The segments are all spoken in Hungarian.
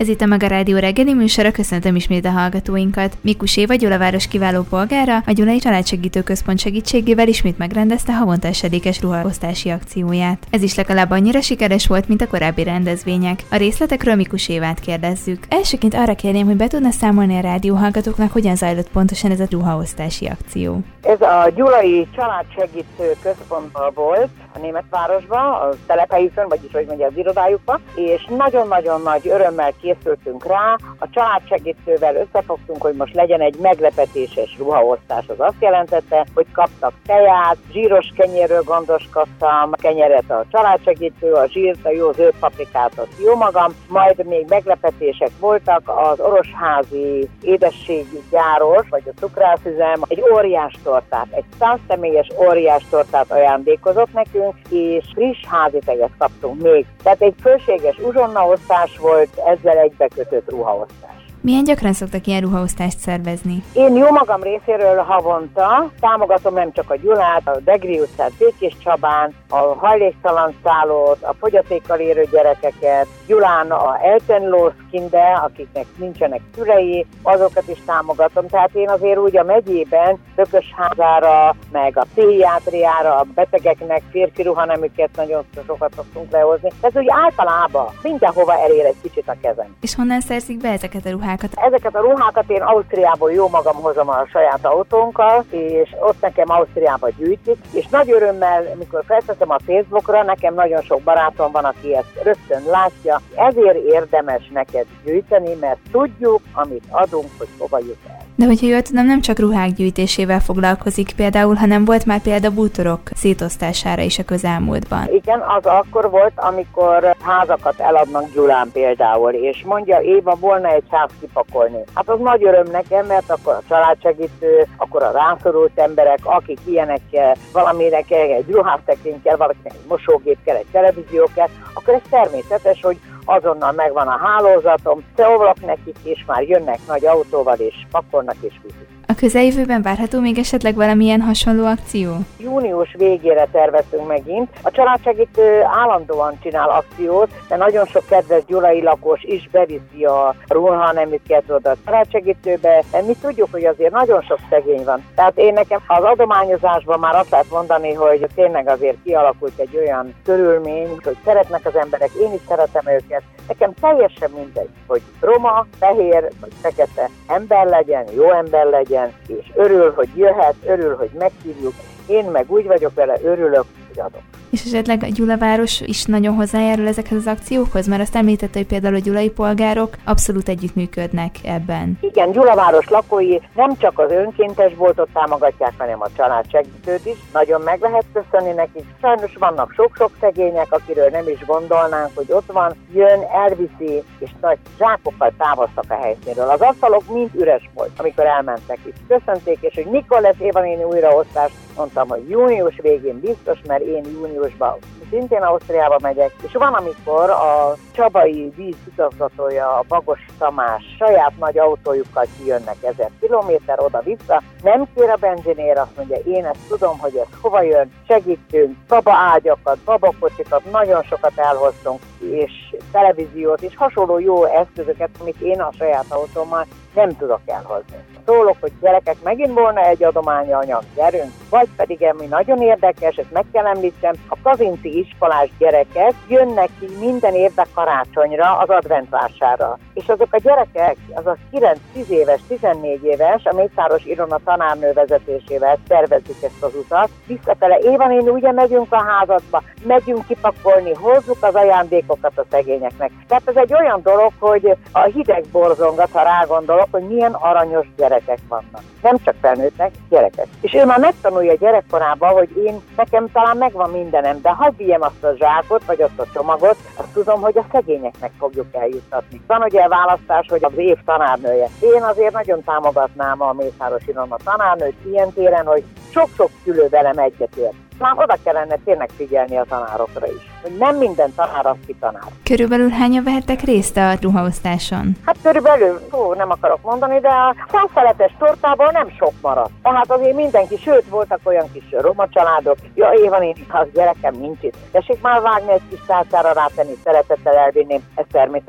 Ez itt a Maga Rádió reggeli műsora, köszöntöm ismét a hallgatóinkat. Mikus Éva, Gyulaváros kiváló polgára, a Gyulai Családsegítő Központ segítségével ismét megrendezte havonta esedékes ruhaosztási akcióját. Ez is legalább annyira sikeres volt, mint a korábbi rendezvények. A részletekről Mikus Évát kérdezzük. Elsőként arra kérném, hogy be tudna számolni a rádióhallgatóknak, hogyan zajlott pontosan ez a ruhaosztási akció. Ez a Gyulai Családsegítő Központban volt, a Németvárosban, a telephelyükön, vagyis hogy mondja, az irodájukban, és nagyon-nagyon nagy örömmel készültünk rá. A családsegítővel összefogtunk, hogy most legyen egy meglepetéses ruhaosztás. Az azt jelentette, hogy kaptak teját, zsíros kenyérről gondoskodtam, kenyeret a családsegítő, a zsírt, a jó zöld paprikát, azt jó magam, majd még meglepetések voltak, az Orosházi édességgyáros, vagy a cukrászüzem egy óriás tortát, egy 100 személyes óriás tortát ajándékozott nekünk, és friss házitejet kaptunk még. Tehát egy fölséges uzsonnaosztás volt, ezzel egybekötött ruhaosztás. Milyen gyakran szoktak ilyen ruhaosztást szervezni? Én jó magam részéről havonta támogatom nem csak a Gyulát, a Degri utcát, Békés Csabán, a hajléktalan szállót, a fogyatékkal élő gyerekeket, Gyulán a Eltenlószkinde, akiknek nincsenek szülei, azokat is támogatom. Tehát én azért úgy a megyében Tökösházára, meg a pszichiátriára, a betegeknek férfi ruhanemüket nagyon sokat szoktunk lehozni. Tehát úgy általában mindenhova elér egy kicsit a kezem. És honnan szerzik be ezeket a ruhákat? Ezeket a ruhákat én Ausztriából jó magam hozom a saját autónkkal, és ott nekem Ausztriába gyűjtik, és nagy örömmel, mikor felteszem a Facebookra, nekem nagyon sok barátom van, aki ezt rögtön látja, ezért érdemes neked gyűjteni, mert tudjuk, amit adunk, hogy hova jut el. De hogyha jól tudom, nem csak ruhák gyűjtésével foglalkozik például, hanem volt már példa bútorok szétosztására is a közelmúltban. Igen, az akkor volt, amikor házakat eladnak Gyulán például, és mondja, Éva, volna egy ház kipakolni. Hát az nagy öröm nekem, mert akkor a családsegítő, akkor a rászorult emberek, akik ilyenekkel, valamire kell, egy ruhásztekrény kell, valakinek egy mosógép kell, egy televízió kell, akkor ez természetes, hogy azonnal megvan a hálózatom, szólok nekik, és már jönnek nagy autóval, és pakolnak és viszik. A közeljövőben várható még esetleg valamilyen hasonló akció? Június végére tervezünk megint. A családsegítő állandóan csinál akciót, de nagyon sok kedves gyulai lakos is beviszi a ruhanemüket oda a családsegítőbe. Mi tudjuk, hogy azért nagyon sok szegény van. Tehát én nekem az adományozásban már azt lehet mondani, hogy tényleg azért kialakult egy olyan körülmény, hogy szeretnek az emberek, én is szeretem őket. Nekem teljesen mindegy, hogy roma, fehér vagy fekete ember legyen, jó ember legyen, és örül, hogy jöhet, örül, hogy meghívjuk. Én meg úgy vagyok vele, örülök, hogy adok. És esetleg a Gyulaváros is nagyon hozzájárul ezekhez az akciókhoz? Mert azt említette, hogy például a gyulai polgárok abszolút együttműködnek ebben. Igen, Gyulaváros lakói nem csak az önkéntes boltot támogatják, hanem a családsegítőt is. Nagyon meg lehet köszönni nekik. Sajnos vannak sok-sok szegények, akiről nem is gondolnánk, hogy ott van, jön, elviszi, és nagy zsákokkal távoztak a helyszínről. Az asztalok mind üres volt, amikor elmentek is. Köszönték, és hogy mikor lesz Éva néni újraosztás, mondtam, hogy június végén biztos, mert én júniusban szintén Ausztriába megyek, és van, amikor a csabai vízigazgatója, a Bagos Tamás saját nagy autójukkal kijönnek 1000 kilométer oda-vissza, nem kér a benzinér, azt mondja, én ezt tudom, hogy ez hova jön, segítünk, babaágyakat, babakocsikat, nagyon sokat elhoztunk, és televíziót, és hasonló jó eszközöket, amit én a saját autómmal nem tudok elhozni. Szólok, hogy gyerekek, megint volna egy adományanyag, gyerünk, vagy pedig ami nagyon érdekes, ezt meg kell említsem, a kazinci iskolás gyerekek jönnek ki minden évben karácsonyra az adventvásárra. És azok a gyerekek, az a 9-10 éves, 14 éves, a Mészáros Ilona tanárnő vezetésével szervezzük ezt az utat. Visszafele, Éva néni, ugye megyünk a házadba, megyünk kipakolni, hozzuk az ajándékokat a szegényeknek. Tehát ez egy olyan dolog, hogy a hideg borzongat, ha rágondolok, hogy milyen aranyos gyerekek vannak. Nem csak felnőttek, gyerekek. És ő már megtanulja gyerekkorában, hogy nekem talán megvan mindenem, de hadd vigyem azt a zsákot, vagy azt a csomagot, azt tudom, hogy a szegényeknek fogjuk eljuttatni. Van ugye választás, hogy az év tanárnője. Én azért nagyon támogatnám a Mészáros Ilona tanárnőt ilyen téren, hogy sok-sok szülő velem egyetért. Már oda kellene tényleg figyelni a tanárokra is, hogy nem minden tanár az ki tanár. Körülbelül hányan vehettek részt a ruhaosztáson? Hát körülbelül, nem akarok mondani, de a 100 szeletes tortából nem sok maradt. Tehát azért mindenki, sőt voltak olyan kis roma családok, ja, Éva néni, ha az gyerekem nincs itt. Tessék már vágni egy kis tálcára rátenni, szeretettel elvinném, ez természetes.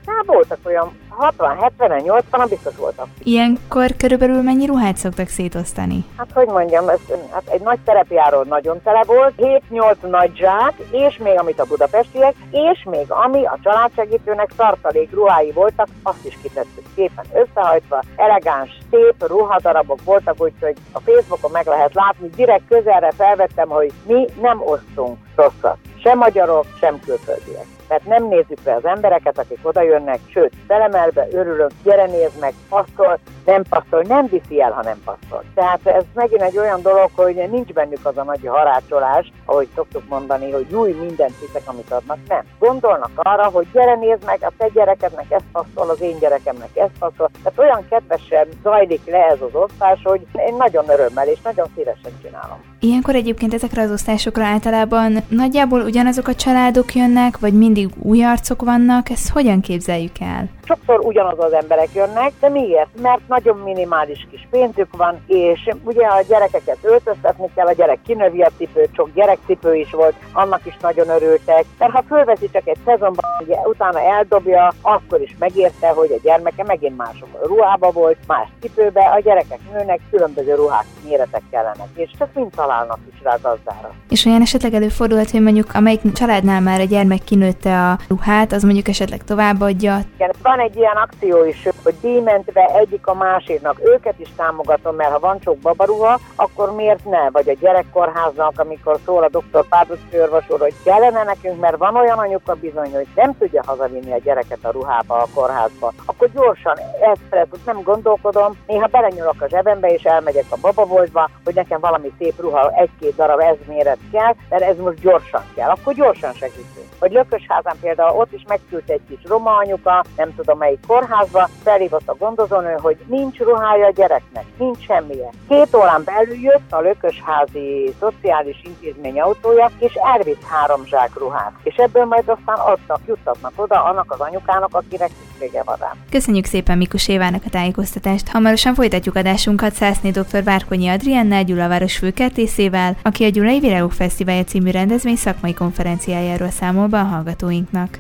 Hát voltak olyan 60-70-en, 80-an biztos voltak. Ilyenkor körülbelül mennyi ruhát szoktak szétosztani? Hát hogy mondjam, hát egy nagy terepjáró nagyon tele volt, 7-8 nagy zsák, és még amit a budapestiek, és még ami a családsegítőnek tartalék ruhái voltak, azt is kitettük szépen összehajtva, elegáns, szép ruhadarabok voltak, úgyhogy a Facebookon meg lehet látni, direkt közelre felvettem, hogy mi nem osztunk rosszat. Sem magyarok, sem külföldiek. Tehát nem nézzük be az embereket, akik oda jönnek, sőt, felemelve, örülök, gyere nézd meg, passzol, nem viszi el, ha nem passzol. Tehát ez megint egy olyan dolog, hogy nincs bennük az a nagy harácsolás, ahogy szoktuk mondani, hogy júj, mindent hiszek, amit adnak. Nem. Gondolnak arra, hogy gyere nézd meg, a te gyerekednek ez passzol, az én gyerekemnek ez passzol. Tehát olyan kedvesen zajlik le ez az osztás, hogy én nagyon örömmel és nagyon szívesen csinálom. Ilyenkor egyébként ezekre az osztásokra általában nagyjából ugyanazok a családok jönnek, vagy mindig új arcok vannak, ezt hogyan képzeljük el? Sokszor ugyanaz az emberek jönnek, de miért? Mert nagyon minimális kis pénzük van, és ugye a gyerekeket öltöztetni kell, a gyerek kinövi a cipőt, sok gyerekcipő is volt, annak is nagyon örültek, mert ha fölveszi csak egy szezonban, ugye, utána eldobja, akkor is megérte, hogy a gyermeke megint más ruhába volt, más cipőbe, a gyerekek nőnek, különböző ruhák, méretek kellenek, és csak mind találnak is rá gazdára. És olyan esetleg előfordulhat, hogy mondjuk amelyik családnál már a gyermek kinőtte a ruhát, az mondjuk esetleg továbbadja. Igen, van egy ilyen akció is, hogy díjmentve egyik a másiknak. Őket is támogatom, mert ha van sok babaruha, akkor miért ne? Vagy a gyerekkorháznak, amikor szól a dr. Párducki orvos úr, hogy kellene nekünk, mert van olyan anyuka bizony, hogy nem tudja hazavinni a gyereket a ruhába, a kórházba. Akkor gyorsan, ezt nem gondolkodom, néha belenyúlok a zsebembe, és elmegyek a bababoltba, hogy nekem valami szép ruha, egy-két darab ez méret kell, mert ez most gyorsan kell. Akkor gyorsan segítünk. Vagy Lökösházán például ott is megküldte egy kis roma anyuka, nem tudom melyik kórházba, felhívott a gondozónő, hogy nincs ruhája a gyereknek, nincs semmilyen. 2 órán belül jött a Lökösházi Szociális Intézmény autója, és elvitt 3 zsák ruhát. És ebből majd aztán juttatnak oda annak az anyukának, akinek szüksége van rá. Köszönjük szépen Mikus Évának a tájékoztatást. Hamarosan folytatjuk adásunkat Szászné dr. Várkonyi Adriennel, Gyulaváros főkertészével, aki a Gyulai Virágok Fesztiválja című rendezvény szakmai konferenciájáról számol be a hallgatóinknak.